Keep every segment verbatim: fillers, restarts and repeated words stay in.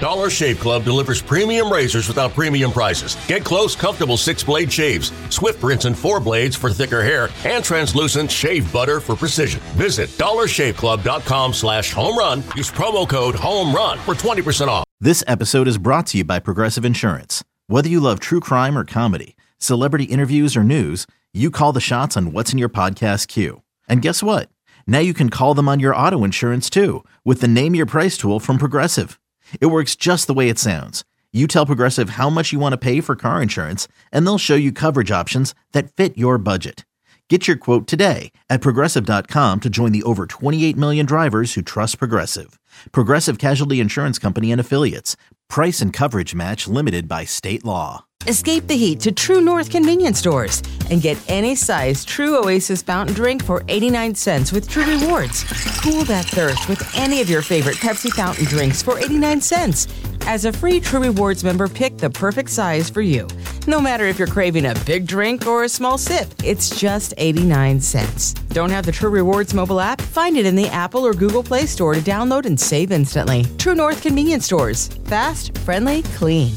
Dollar Shave Club delivers premium razors without premium prices. Get close, comfortable six-blade shaves, swift rinse and four blades for thicker hair, and translucent shave butter for precision. Visit dollar shave club dot com slash home run. Use promo code HOMERUN for twenty percent off. This episode is brought to you by Progressive Insurance. Whether you love true crime or comedy, celebrity interviews or news, you call the shots on what's in your podcast queue. And guess what? Now you can call them on your auto insurance too with the Name Your Price tool from Progressive. It works just the way it sounds. You tell Progressive how much you want to pay for car insurance, and they'll show you coverage options that fit your budget. Get your quote today at progressive dot com to join the over twenty-eight million drivers who trust Progressive. Progressive Casualty Insurance Company and Affiliates. Price and coverage match limited by state law. Escape the heat to True North convenience stores and get any size True Oasis fountain drink for eighty-nine cents with True Rewards. Cool that thirst with any of your favorite Pepsi fountain drinks for eighty-nine cents. As a free True Rewards member, pick the perfect size for you. No matter if you're craving a big drink or a small sip, it's just eighty-nine cents. Don't have the True Rewards mobile app? Find it in the Apple or Google Play Store to download and save instantly. True North convenience stores. Fast, friendly, clean.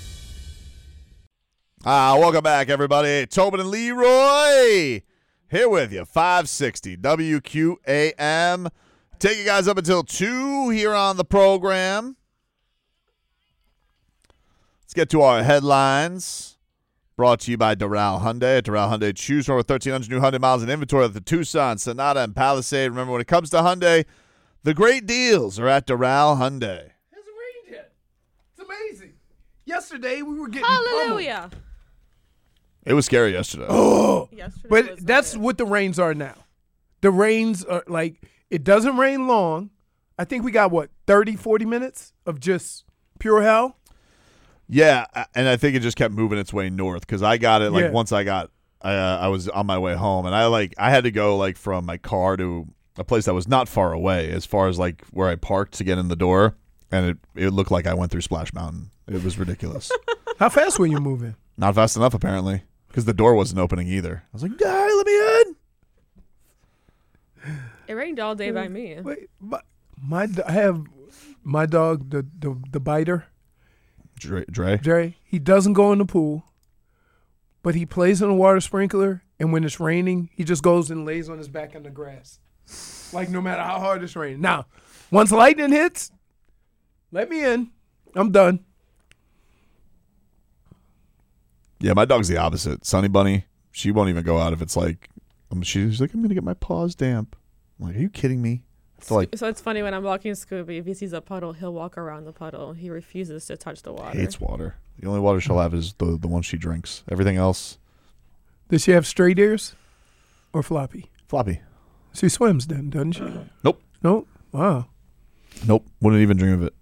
Ah, welcome back, everybody. Tobin and Leroy here with you. five sixty W Q A M. Take you guys up until two here on the program. Let's get to our headlines. Brought to you by Doral Hyundai. At Doral Hyundai, choose from over thirteen hundred new Hyundai miles in inventory of the Tucson, Sonata, and Palisade. Remember, when it comes to Hyundai, the great deals are at Doral Hyundai. It hasn't rained yet. It's amazing. Yesterday, we were getting Hallelujah. pummeled. It was scary yesterday. Oh, Yesterday but was that's good. what the rains are now. The rains are like, it doesn't rain long. I think we got, what, thirty, forty minutes of just pure hell? Yeah, and I think it just kept moving its way north because I got it, like, Yeah. once I got, uh, I was on my way home, and I, like, I had to go, like, from my car to a place that was not far away as far as, like, where I parked to get in the door, and it, it looked like I went through Splash Mountain. It was ridiculous. How fast were you moving? Not fast enough, apparently, because the door wasn't opening either. I was like, "Guy, let me in." It rained all day by me. Wait, my, my I have my dog, the, the, the biter, Dre, Dre? Dre. He doesn't go in the pool, but he plays in a water sprinkler, and when it's raining, he just goes and lays on his back in the grass. Like, no matter how hard it's raining. Now, once lightning hits, let me in. I'm done. Yeah, my dog's the opposite. Sunny Bunny, she won't even go out if it's like, um, she's like, I'm going to get my paws damp. I'm like, are you kidding me? I feel like So it's funny when I'm walking Scooby, if he sees a puddle, he'll walk around the puddle. He refuses to touch the water. hates water. The only water she'll have is the, the one she drinks. Everything else, Does she have straight ears or floppy? floppy. She swims then, doesn't she? Nope. Nope. Wow. Nope. Wouldn't even dream of it.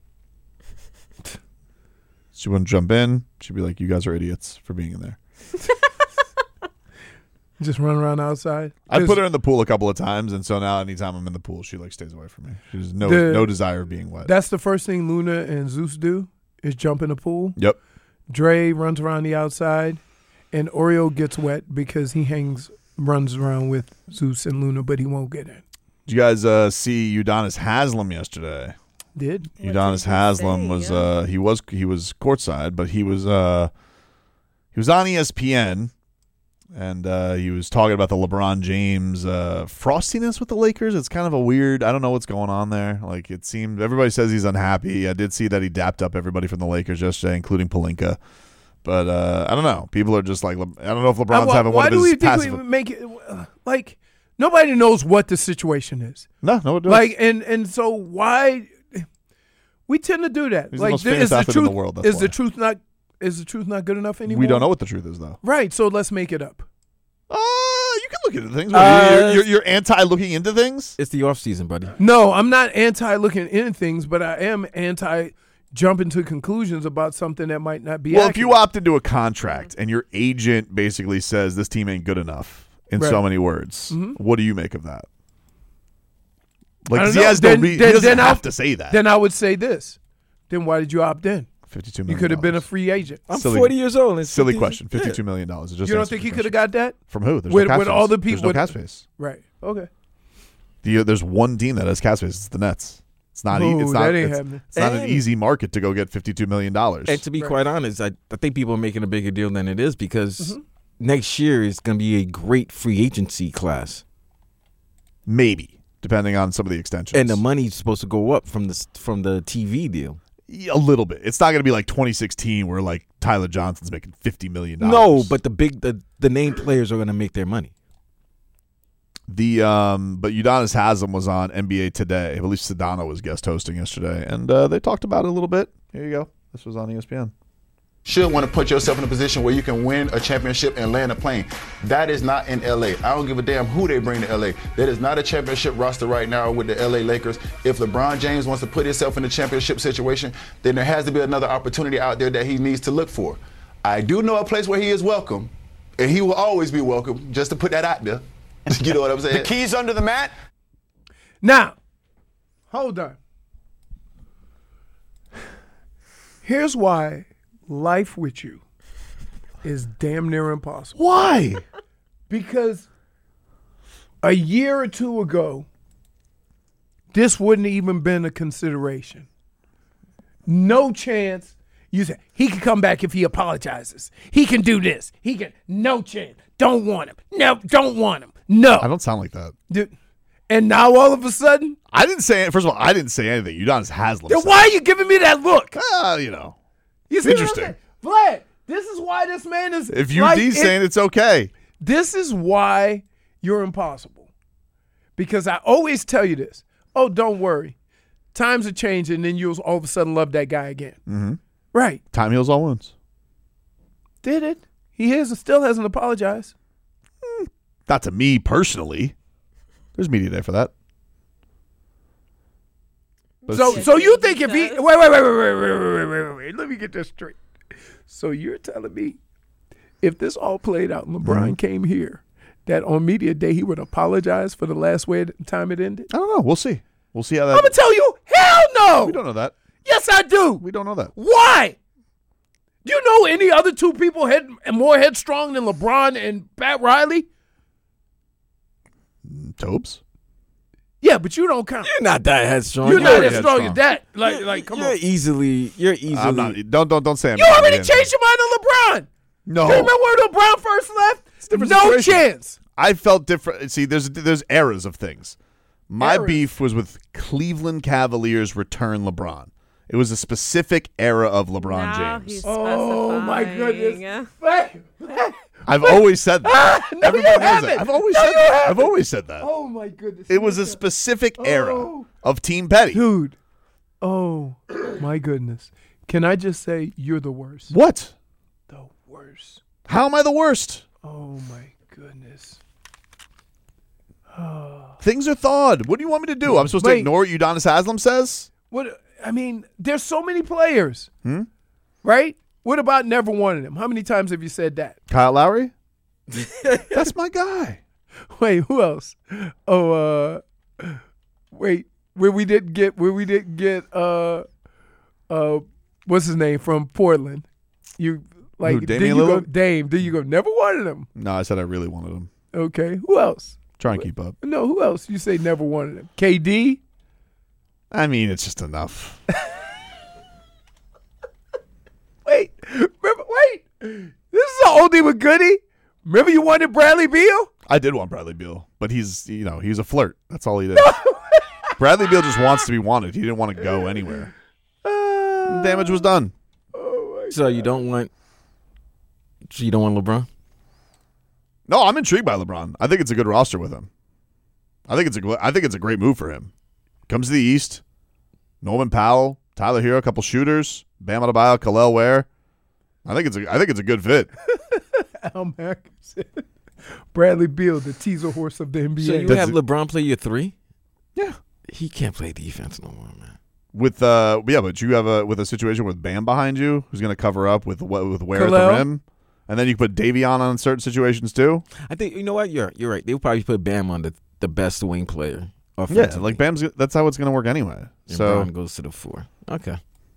She wouldn't jump in. She'd be like, you guys are idiots for being in there. Just run around outside. I There's- put her in the pool a couple of times, and so now anytime I'm in the pool, she like stays away from me. She has no The- no desire of being wet. That's the first thing Luna and Zeus do is jump in the pool. Yep. Dre runs around the outside, and Oreo gets wet because he hangs, runs around with Zeus and Luna, but he won't get in. Did you guys uh, see Udonis Haslem yesterday? Did? What Udonis did he Haslem say? was Yeah. uh, he was he was courtside, but he was uh, he was on E S P N, and uh, he was talking about the LeBron James uh, frostiness with the Lakers. It's kind of a weird. I don't know what's going on there. Like, it seemed everybody says he's unhappy. I did see that he dapped up everybody from the Lakers yesterday, including Pelinka. But uh, I don't know. People are just like, Le- I don't know if LeBron's Uh, why having why one do of we his think passive. we make it uh, like nobody knows what the situation is? no, no, it Like, and and so why we tend to do that? He's the like, most there- famous is the athlete in truth the world, that's is the why. truth not is the truth not good enough anymore? we don't know what the truth is, though. Right. So let's make it up. Uh, you can look into things. Uh, you're, you're, you're anti looking into things. It's the off season, buddy. No, I'm not anti looking into things, but I am anti jumping to conclusions about something that might not be Well, if accurate. you opt into a contract and your agent basically says this team ain't good enough in so Right. many words, Mhm. what do you make of that? I Like, don't 'cause he know. has Then- no re- then- he doesn't then have I'll- to say that. Then I would say this. Then why did you opt in? Fifty-two You million. could have been a free agent. I'm Silly- forty years old. and silly fifty question. Fifty-two million dollars. It just You don't answers think the he could have question. got that? From who? There's With- no cap with space. all the There's people- no with- cap space. Right. Okay. The, there's one team that has cap space. It's the Nets. It's not. e- Ooh, it's not. that ain't It's, happening. it's not an And- easy market to go get fifty-two million dollars. And to be Right. quite honest, I, I think people are making a bigger deal than it is because Mm-hmm. next year is going to be a great free agency class, Maybe, depending on some of the extensions. and the money's supposed to go up from the from the T V deal. a little bit. It's not going to be like twenty sixteen where like Tyler Johnson's making fifty million dollars. No, but the big the, the name players are going to make their money. The um, but Udonis Haslem was on N B A Today. At least Sedano was guest hosting yesterday, and uh, they talked about it a little bit. Here you go. This was on E S P N. Should want to put yourself in a position where you can win a championship and land a plane. That is not in L A. I don't give a damn who they bring to L A. That is not a championship roster right now with the L A Lakers. If LeBron James wants to put himself in a championship situation, then there has to be another opportunity out there that he needs to look for. I do know a place where he is welcome, and he will always be welcome, just to put that out there. You know what I'm saying? The keys under the mat? Now, hold on. Here's why life with you is damn near impossible. Why? Because a year or two ago, this wouldn't even been a consideration. No chance. You said he can come back if he apologizes. He can do this. He can. No chance. Don't want him. No, don't want him. No. I don't sound like that. Dude. And now all of a sudden, I didn't say. First of all, I didn't say anything. Udonis Haslem. then said why are you giving me that look? it. Ah, you know, You see what I'm Interesting. saying? Vlad, this is why this man is. if U D's like it- saying it's okay. This is why you're impossible. Because I always tell you this. Oh, don't worry. Times are changing, and then you'll all of a sudden love that guy again. Mm-hmm. Right. Time heals all wounds. Did it. He is still hasn't apologized. Not to me personally. There's media day for that. But So, it's- so you think if he does. wait, wait, wait, wait, wait, wait, wait, wait, wait, wait. Let me get this straight. So you're telling me if this all played out and LeBron Mm-hmm. came here, that on media day he would apologize for the last way time it ended? I don't know. We'll see. We'll see how I'm gonna that. tell you, hell no. We don't know that. Yes, I do. We don't know that. Why? Do you know any other two people head more headstrong than LeBron and Pat Riley? Tobes. Yeah, but you don't count. You're not that headstrong. You're not already as strong headstrong. as that. Like, You're- like, come you're on. easily. You're easily. I'm not. Don't don't don't say I'm You not already again. changed your mind on LeBron. No. You remember when LeBron first left? different No situation. chance. I felt different. See, there's there's eras of things. My Eras. beef was with Cleveland Cavaliers return LeBron. It was a specific era of LeBron Now James. he's Oh, my goodness. specifying. Hey. I've always said that. No, Everybody you knows haven't. that. I've always No, said you that. haven't. I've always said that. Oh, my goodness. It was a specific era Oh. of Team Petty. Dude. Oh, my goodness. Can I just say you're the worst? What? The worst. How am I the worst? Oh, my goodness. Things are thawed. What do you want me to do? I'm supposed to Wait. ignore what Udonis Haslem says? What? I mean, there's so many players. Hmm? Right? What about never one of them? How many times have you said that? Kyle Lowry? That's my guy. Wait, who else? Oh, uh, wait, where we didn't get, where we didn't get, uh, uh, what's his name from Portland? You like, Who, did Damian you go, Lillard? Dame? Did you go? Never one of them. No, I said I really wanted him. Okay, who else? Try and keep up. No, who else? You say never one of them. K D. I mean, it's just enough. Wait, remember? Wait, this is an oldie but goodie. Remember you wanted Bradley Beal? I did want Bradley Beal, but he's, you know, he's a flirt. That's all he did. Bradley Beal just wants to be wanted. He didn't want to go anywhere. Damage was done. So you don't want. So you don't want LeBron? No, I'm intrigued by LeBron. I think it's a good roster with him. I think it's a gl- I think it's a great move for him. Comes to the East. Norman Powell, Tyler Hero, a couple shooters, Bam Adebayo, Khalil Ware. I think it's a I think it's a good fit. Al Mack said Bradley Beal, the teaser horse of the N B A. So you That's have it. LeBron play your three? Yeah. He can't play defense no more, man. With uh yeah, but you have a with a situation with Bam behind you, who's going to cover up with what with Ware at Khalil. the rim, and then you put Davion on certain situations too. I think you know what you're you're right. They'll probably put Bam on the, the best wing player. Yeah, Offensively. like Bam's. That's how it's going to work anyway. And So Bron goes to the four. Okay.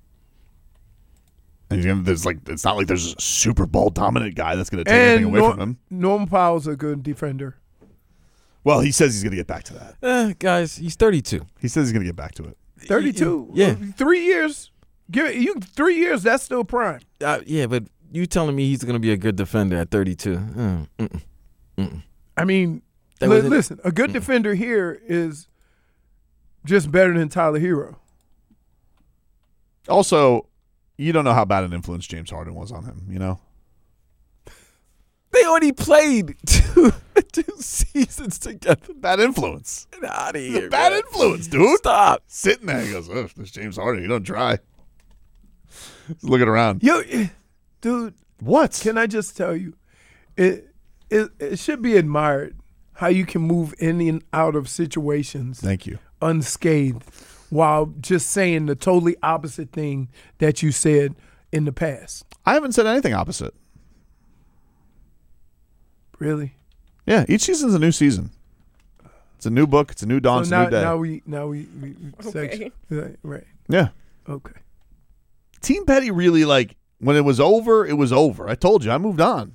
and again, there's like it's not like there's a Super Bowl dominant guy that's going to take and anything away Nor- from him. Norman Powell's a good defender. Well, he says he's going to get back to that. Eh, guys, he's thirty-two. He says he's going to get back to it. thirty-two. Yeah. Three years. Give it, you three years. That's still prime. Uh, yeah, but you telling me he's going to be a good defender at thirty-two? Mm, mm-mm, mm-mm. I mean, That li- wasn't- listen, a good Mm. defender here is just better than Tyler Hero. Also, you don't know how bad an influence James Harden was on him, you know? They only played two, two seasons together. Bad influence. Get out of He's here. a bad man. influence, dude. Stop. Sitting there, he goes, oh, this James Harden, you don't try. He's looking around. Yo, eh, dude, What? can I just tell you, it, it it should be admired how you can move in and out of situations Thank you. unscathed while just saying the totally opposite thing that you said in the past. I haven't said anything opposite. Really? Yeah, each season's a new season. It's a new book. It's a new dawn. So it's now, a new day. now we now we, we, we Okay. section- right, right. yeah. Okay. Team Petty really, like, when it was over, it was over. I told you, I moved on.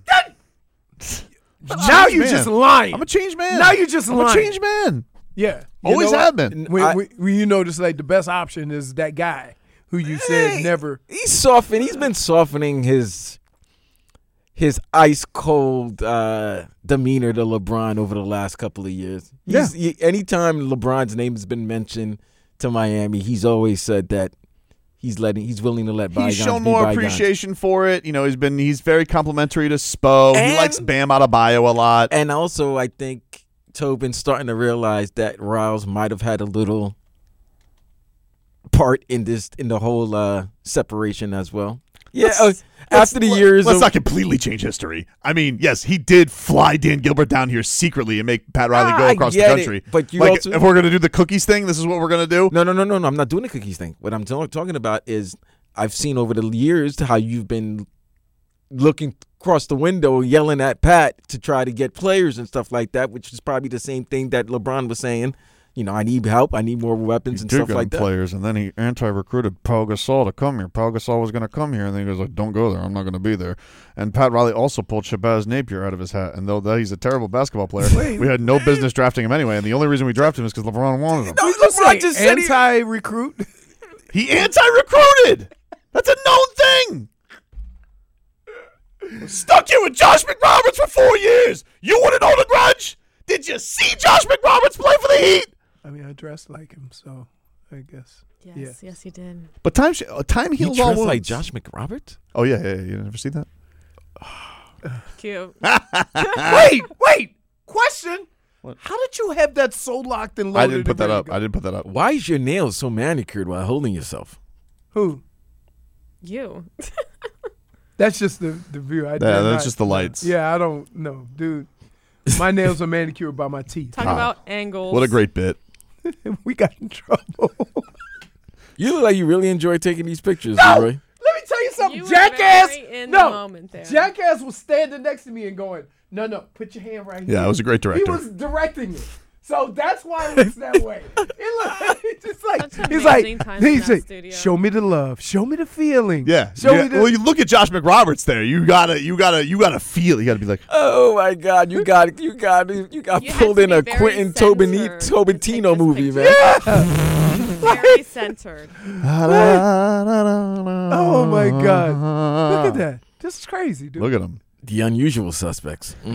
Now you're man. just lying. I'm a changed man. Now you're just I'm lying. a changed man. Yeah. You Always know what? have been. When, I- when, when you notice, like, the best option is that guy who you said Hey, never. He's softening. He's been softening his his ice cold uh, demeanor to LeBron over the last couple of years. He's, he, anytime LeBron's name has been mentioned to Miami, he's always said that he's letting he's willing to let bygones He's shown be more bygones. appreciation for it. You know, he's been he's very complimentary to Spo. he And- likes Bam Adebayo a lot. And also, I think Tobin's starting to realize that Riles might have had a little part in this in the whole uh, separation as well. Yeah, uh, after the years, Let's of, not completely change history. I mean, yes, he did fly Dan Gilbert down here secretly and make Pat Riley go Ah, I across the get it, country. but you like, also- if we're gonna do the cookies thing, this is what we're gonna do. No, no, no, no, no. I'm not doing the cookies thing. What I'm t- talking about is I've seen over the years how you've been looking across the window, yelling at Pat to try to get players and stuff like that, which is probably the same thing that LeBron was saying. You know, I need help. I need more weapons He and did stuff get like him that. players, and then he anti-recruited Pau Gasol to come here. Pau Gasol was going to come here, and then he goes like, "Don't go there. I'm not going to be there." And Pat Riley also pulled Shabazz Napier out of his hat, and though that he's a terrible basketball player, Wait. we had no business drafting him anyway. And the only reason we drafted him is because LeBron wanted him. No, Just LeBron like just said he- anti-recruit. He anti-recruited. That's a known thing. Stuck here with Josh McRoberts for four years. You wouldn't hold a grudge? Did you see Josh McRoberts play for the Heat? I mean, I dress like him, so I guess. Yes, Yeah. yes, you did. But time sh- uh, time He heals all dressed wounds. like Josh McRoberts? Oh yeah, yeah, yeah. You never see that? Cute. Wait, wait. Question. How did you have that so locked and loaded? I didn't put and that ready up. to go? I didn't put that up. Why is your nails so manicured while holding yourself? Who? You. That's just the, the view. I Yeah, did that's not- just the lights. Yeah, I don't know, dude. My nails are manicured by my teeth. Talk about angles. What a great bit. We got in trouble. You look like you really enjoy taking these pictures, No! Leroy. Let me tell you something. You were Jackass. very in no. the moment there. Jackass was standing next to me and going, no, no, put your hand right here. Yeah, it was a great director. He was directing it. So that's why it looks that way. It looks it's just like, Such he's amazing like, times in he that said, studio. show me the love. Show me the feeling. Yeah. Show yeah. me the. Well, you look at Josh McRoberts there. You gotta, you gotta, you gotta feel. You gotta be like, Oh my God! You got you got you got You had pulled to in be a very Quentin censored Tobini- to Tobintino take this movie, picture. man. Very centered. Oh my God. Look at that. This is crazy, dude. Look at him. The Unusual Suspects. Mm.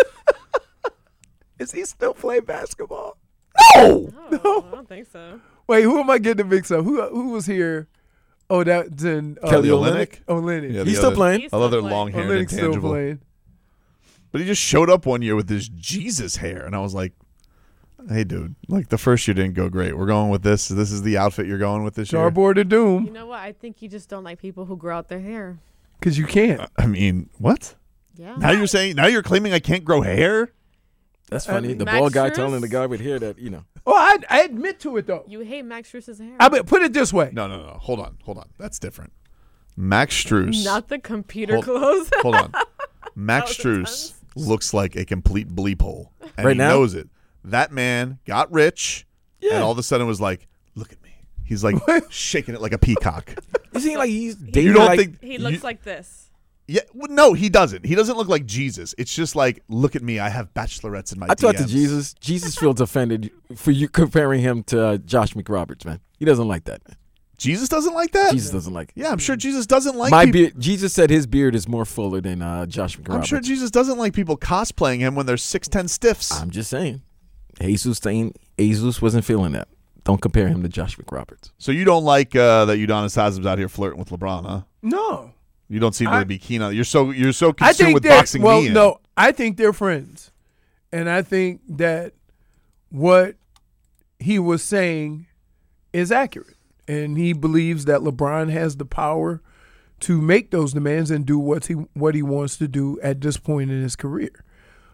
Is he still playing basketball? No. No, I don't think so. Wait, who am I getting to mix up? Who who was here? Oh, that then uh, Kelly Olynyk? Olynyk. Yeah, He's the still other- playing. He's I love still their playing. long hair and Olynyk's still intangible. playing. But he just showed up one year with this Jesus hair, and I was like, "Hey, dude! Like the first year didn't go great. We're going with this. This is the outfit you're going with this year." Dartboard of You Doom. know what? I think you just don't like people who grow out their hair. Because you can't. I mean, what? Yeah. Now you're saying? Now you're claiming I can't grow hair? That's funny. The Max bald guy Strus? telling the guy with hair that you know. Oh, I, I admit to it, though. You hate Max Strus's hair. I mean, put it this way. No, no, no. Hold on, hold on. That's different. Max Strus. Not the computer Hold- clothes. Hold on. Max That was Strus intense. looks like a complete bleep hole. And Right he now? knows it. That man got rich Yeah. and all of a sudden was like, look at me. He's like shaking it like a peacock. Is he like he's He- dating You don't like, think He looks you- like this. Yeah, well, no, he doesn't. He doesn't look like Jesus. It's just like, look at me. I have bachelorettes in my I talked to D Ms. Jesus. Jesus feels offended for you comparing him to uh, Josh McRoberts, man. He doesn't like that. Jesus doesn't like that? Jesus doesn't like it. Yeah, I'm sure Jesus doesn't like My people. beard. Jesus said his beard is more fuller than uh, Josh McRoberts. I'm sure Jesus doesn't like people cosplaying him when they're six ten stiffs. I'm just saying. Jesus saying Jesus wasn't feeling that. Don't compare him to Josh McRoberts. So you don't like uh, that Udonis Haslem's out here flirting with LeBron, huh? No. You don't seem I- to be keen on. You're so you're so I consumed think with they're boxing well. me in. No, I think they're friends, and I think that what he was saying is accurate, and he believes that LeBron has the power to make those demands and do what he what he wants to do at this point in his career.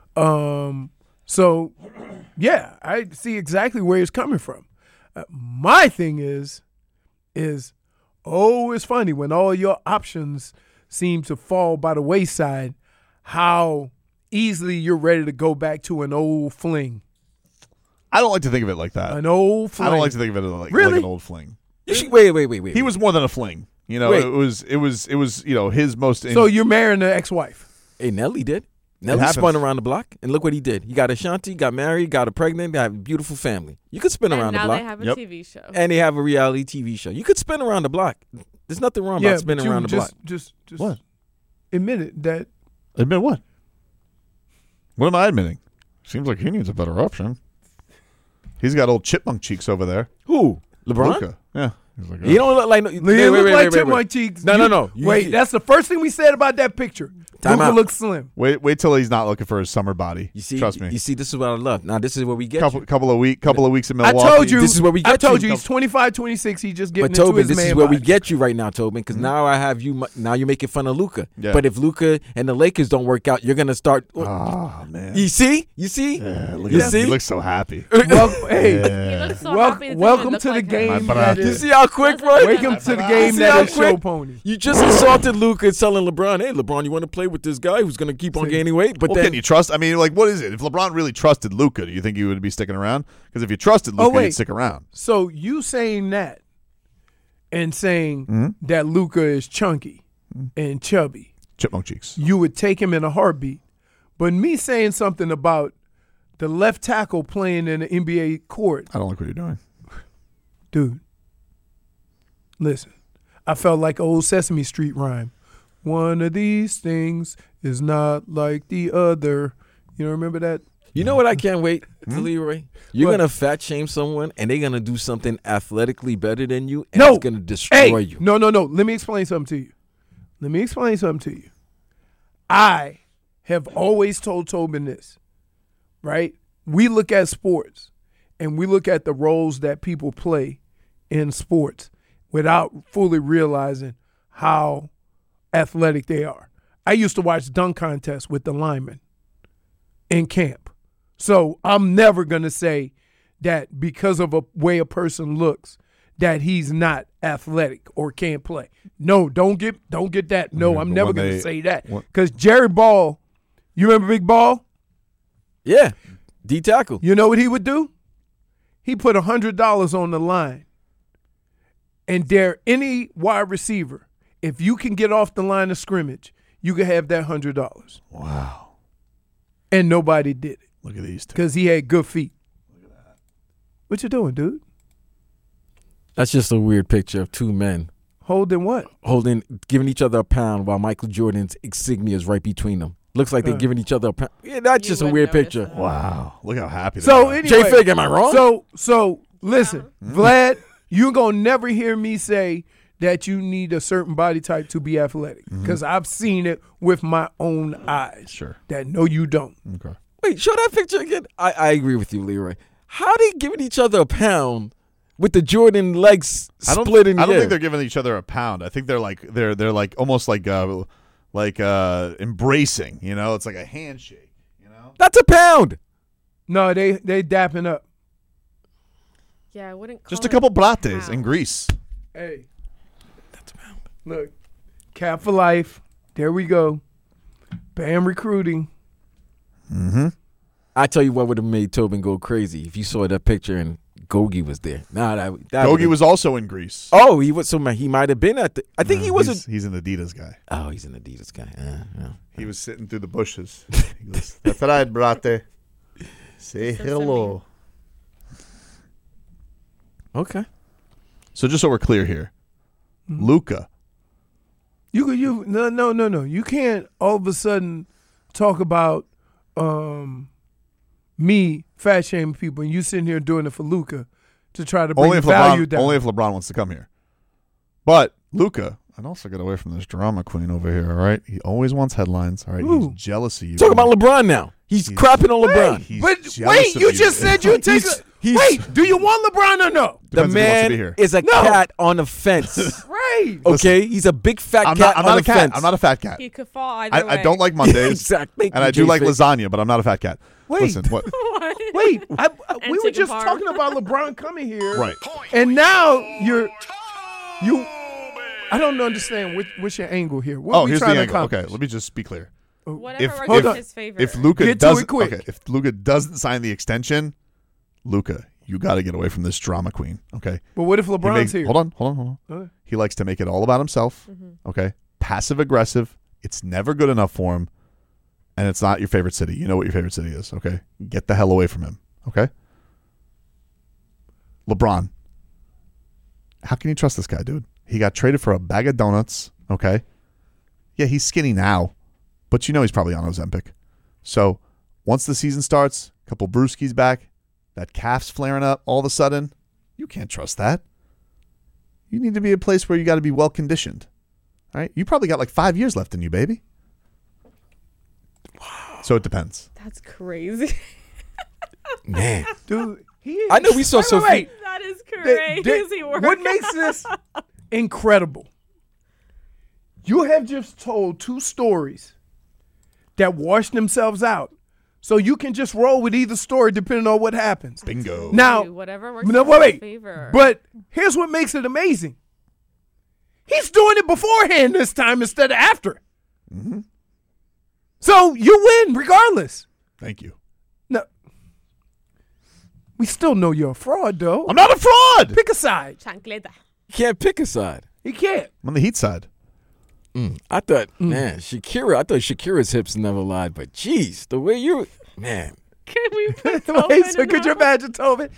Um. So, yeah, I see exactly where he's coming from. Uh, my thing is, is oh, it's funny when all your options seem to fall by the wayside, how easily you're ready to go back to an old fling. I don't like to think of it like that. An old fling. I don't like to think of it like, Really? like an old fling. You should- Wait, wait, wait, wait. He was more than a fling. You know, Wait. it was it was it was you know his most. So you're marrying the ex-wife. Hey, Nelly did. Nelly happens. spun around the block, and look what he did. He got Ashanti, got married, got a pregnant, got a beautiful family. You could spin And around the now block. they have a Yep. T V show. And they have a reality T V show. You could spin around the block. There's nothing wrong yeah, about spinning but you around the just, block. Just, just What? admit it that Admit what? What am I admitting? Seems like he needs a better option. He's got old chipmunk cheeks over there. Who? LeBron? Luka. Yeah. He's like, He don't look like no. He wait, wait, look wait, like wait, wait, Tim wait. My Cheeks. No, You- no, no. You- Wait, you- that's the first thing we said about that picture. Time Luka out. looks slim. wait, wait till he's not looking for his summer body. You see, Trust me. You see, this is what I love. Now, this is where we get couple you. couple of week, couple of weeks in I Milwaukee. told you. This is where we I get told you. you he's twenty-five, twenty-six. He's just getting But into Tobin, his this man is where we body. get you right now, Tobin, because now I have you. mu- Now you're making fun of Luka. Yeah. But if Luka and the Lakers don't work out, you're gonna start. Oh man. You see? You see? Yeah, look You at him. see? He looks so happy. Well, hey, Yeah. He looks so wel- happy. It doesn't welcome even look to the like him. game. My That brother. You is, see how quick, bro? welcome to the game See that how is quick? Show Pony. You just insulted Luka and telling LeBron, "Hey, LeBron, you want to play with this guy who's gonna keep on gaining weight?" But Well, then can you trust? I mean, like, what is it? If LeBron really trusted Luka, do you think he would be sticking around? Because if you trusted Oh, Luka, wait. he'd stick around. So you saying that and saying Mm-hmm. that Luka is chunky and chubby, Chipmunk cheeks. you would take him in a heartbeat. But me saying something about the left tackle playing in the N B A court, I don't like what you're doing. dude, listen, I felt like old Sesame Street rhyme. One of these things is not like the other. You don't remember that? you know what? I can't wait to Leroy. You're What? gonna fat shame someone, and they're gonna do something athletically better than you, and No. it's gonna destroy Hey, you. no, no, no. Let me explain something to you. Let me explain something to you. I have always told Tobin this, right? We look at sports and we look at the roles that people play in sports without fully realizing how athletic they are. I used to watch dunk contests with the linemen in camp. So I'm never going to say that because of a way a person looks that he's not athletic or can't play. No, don't get don't get that. No, Okay, I'm but never when going they- to say that. what- Cuz Jerry Ball, you remember Big Ball? Yeah, D tackle. You know what he would do? He put one hundred dollars on the line and dare any wide receiver, if you can get off the line of scrimmage, you can have that one hundred dollars. Wow. And nobody did it Look at these two. because he had good feet. What you doing, dude? That's just a weird picture of two men Holding what? holding, giving each other a pound while Michael Jordan's insignia is right between them. Looks like they're Uh. giving each other a pound. Yeah, that's You just a wouldn't weird notice picture. that. Wow. Look how happy they So are. anyway, Jay Fig, am I wrong? So so listen, Vlad, you're gonna never hear me say that you need a certain body type to be athletic because I've seen it with my own eyes. Sure. That no, you don't. Okay. Wait, show that picture again. I, I agree with you, Leroy. How they giving each other a pound with the Jordan legs I don't, split in I the don't air? think they're giving each other a pound. I think they're like they're they're like almost like uh like uh embracing, you know? It's like a handshake, you know? That's a pound. No, they they dapping up. Yeah, I wouldn't call Just a it couple brates pound. in Greece. Hey, that's a pound. Look, Cap for life. There we go. Bam recruiting. I tell you what would have made Tobin go crazy if you saw that picture and Gogi was there. Nah, that, that Gogi would've- was also in Greece. Oh, he was. So he might have been at the. I think Uh, he was. He's, A, he's an Adidas guy. oh, he's an Adidas guy. Uh, yeah. He was sitting through the bushes. He goes, "That's right, brate. Say hello." Okay. So just so we're clear here, mm-hmm. Luka. You you no no no no. You can't all of a sudden talk about um, me fat shaming people and you sitting here doing it for Luka to try to bring only the if value LeBron, down. Only if LeBron wants to come here. But Luka, and also get away from this drama queen over here, all right? He always wants headlines, all right? Ooh. He's jealous of you. Talk about LeBron now. He's, he's crapping on LeBron. Hey, but wait, you, you just said you take a – wait, do you want LeBron or no? The man is a no. cat on a fence. Right. Okay? Listen, he's a big fat I'm cat not, I'm on not a a cat. fence. I'm not a fat cat. He could fall either I, way. I don't like Mondays. Exactly. And I do like lasagna, but I'm not a fat cat. Wait. Listen, what? Wait, I, I, we were just parm. talking about LeBron coming here. Right. And now you're – you – I don't understand which, what's your angle here. What oh, are we here's trying the to angle. accomplish? Okay, let me just be clear. Whatever if, works in if, his favor. if Luka Get to doesn't, it quick. okay, if Luka doesn't sign the extension, Luka, you got to get away from this drama queen. Okay. But what if He LeBron's makes- here? Hold on, hold on, hold on. Okay. He likes to make it all about himself. Mm-hmm. Okay. Passive aggressive. It's never good enough for him, and it's not your favorite city. You know what your favorite city is. Okay. Get the hell away from him. Okay. LeBron. How can you trust this guy, dude? He got traded for a bag of donuts. Okay. Yeah, he's skinny now, but you know he's probably on Ozempic. So once the season starts, a couple brewskis back, that calf's flaring up all of a sudden, you can't trust that. You need to be a place where you got to be well conditioned. All right? You probably got like five years left in you, baby. Wow. So it depends. That's crazy. Man. Dude, he is. I know we saw wait, Sophie. wait, wait. That is Th- crazy th- work. What makes this incredible? You have just told two stories that wash themselves out. So you can just roll with either story depending on what happens. Bingo. Now, Dude, whatever works no, in wait, his wait. favor. But here's what makes it amazing. He's doing it beforehand this time instead of after. Mm-hmm. So you win regardless. Thank you. No, we still know you're a fraud, though. I'm not a fraud. Pick a side. Chancleta. You can't pick a side. He can't. I'm on the Heat side. Mm. I thought, man, Shakira, I thought Shakira's hips never lied, but geez, the way you, man. Can we put Wait, Tobin so in could you that? imagine Tobin?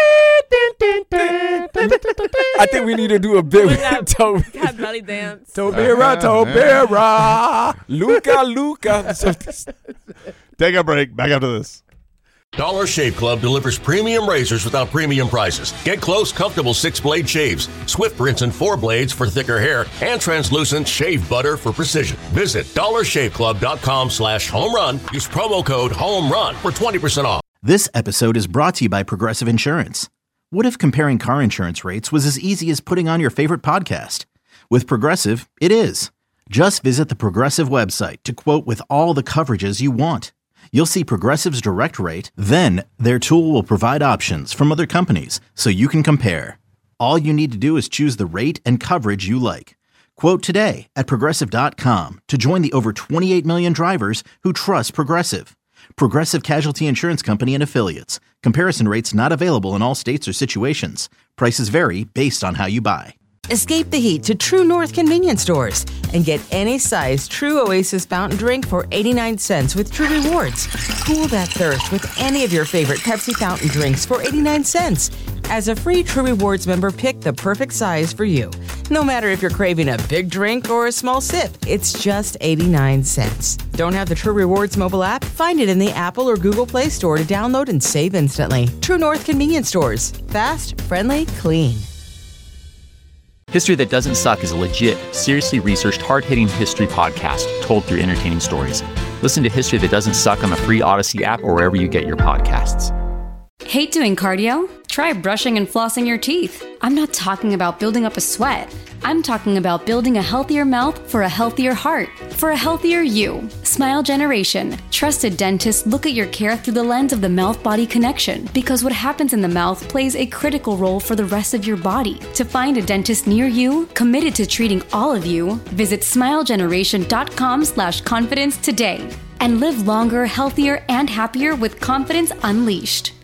I think we need to do a bit With with that, Toby. that belly dance. Tobira, Tobira. Luca, Luca. So- Take a break. Back after this. Dollar Shave Club delivers premium razors without premium prices. Get close, comfortable six-blade shaves, Swift rinse and four blades for thicker hair, and translucent shave butter for precision. Visit dollar shave club dot com slash home run. Use promo code HOMERUN for twenty percent off. This episode is brought to you by Progressive Insurance. What if comparing car insurance rates was as easy as putting on your favorite podcast? With Progressive, it is. Just visit the Progressive website to quote with all the coverages you want. You'll see Progressive's direct rate, then their tool will provide options from other companies so you can compare. All you need to do is choose the rate and coverage you like. Quote today at progressive dot com to join the over twenty-eight million drivers who trust Progressive. Progressive Casualty Insurance Company and Affiliates. Comparison rates not available in all states or situations. Prices vary based on how you buy. Escape the heat to True North convenience stores and get any size True Oasis fountain drink for eighty-nine cents with True Rewards. Cool that thirst with any of your favorite Pepsi fountain drinks for eighty-nine cents. As a free True Rewards member, pick the perfect size for you. No matter if you're craving a big drink or a small sip, it's just eighty-nine cents. Don't have the True Rewards mobile app? Find it in the Apple or Google Play Store to download and save instantly. True North convenience stores. Fast, friendly, clean. History That Doesn't Suck is a legit, seriously researched, hard-hitting history podcast told through entertaining stories. Listen to History That Doesn't Suck on the free Odyssey app or wherever you get your podcasts. Hate doing cardio? Try brushing and flossing your teeth. I'm not talking about building up a sweat. I'm talking about building a healthier mouth for a healthier heart, for a healthier you. Smile Generation. Trusted dentists look at your care through the lens of the mouth-body connection because what happens in the mouth plays a critical role for the rest of your body. To find a dentist near you, committed to treating all of you, visit smile generation dot com slash confidence today and live longer, healthier, and happier with confidence unleashed.